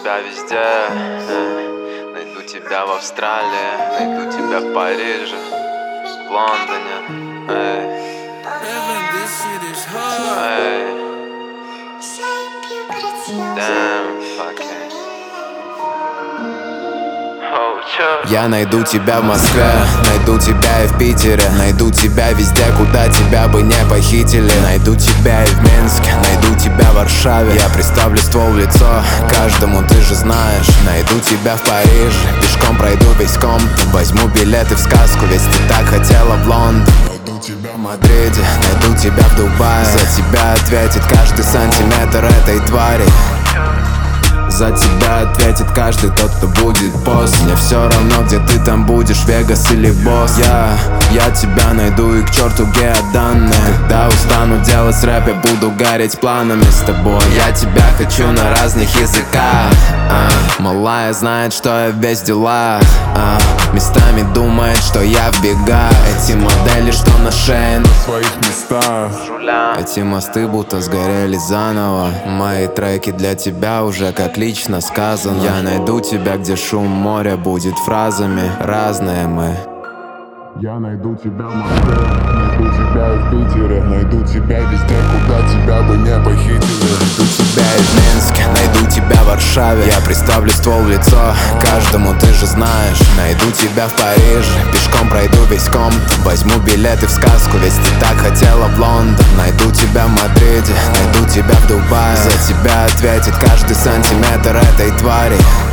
тебя везде, найду тебя в Австралии, найду тебя в Париже, в Лондоне, Damn, fucking. Я найду тебя в Москве, найду тебя и в Питере, найду тебя везде, куда тебя бы не похитили. Найду тебя и в Минске, найду тебя в Варшаве. Я приставлю ствол в лицо каждому, ты же знаешь. Найду тебя в Париже, пешком пройду весь Комптон. Возьму билеты в сказку, ведь ты так хотела в Лондон. Найду тебя в Мадриде, найду тебя в Дубае. За тебя ответит каждый сантиметр этой твари. За тебя ответит каждый тот, кто будет после. Мне все равно, где ты там будешь, Вегас или Бостон. Я тебя найду и к черту геоданные. Когда устану делать рэп, я буду гореть планами с тобой. Я тебя хочу на разных языках. Малая знает, что я весь в делах. Местами думает, что я в бегах. Эти модели, что на шее, на своих местах. Эти мосты будто сгорели заново. Мои треки для тебя уже как лично сказано. Я найду тебя, где шум моря будет фразами. Разные мы. Я найду тебя в Москве, найду тебя и в Питере, найду тебя везде, куда тебя бы не похитили. Найду тебя и в Минске, найду тебя в Варшаве. Я приставлю ствол в лицо каждому, ты же знаешь. Найду тебя в Париже, пешком пройду весь Комптон. Возьму билеты в сказку, ведь ты так хотела в Лондон. Найду тебя в Мадриде, найду тебя в Дубае. За тебя ответит каждый сантиметр этой твари.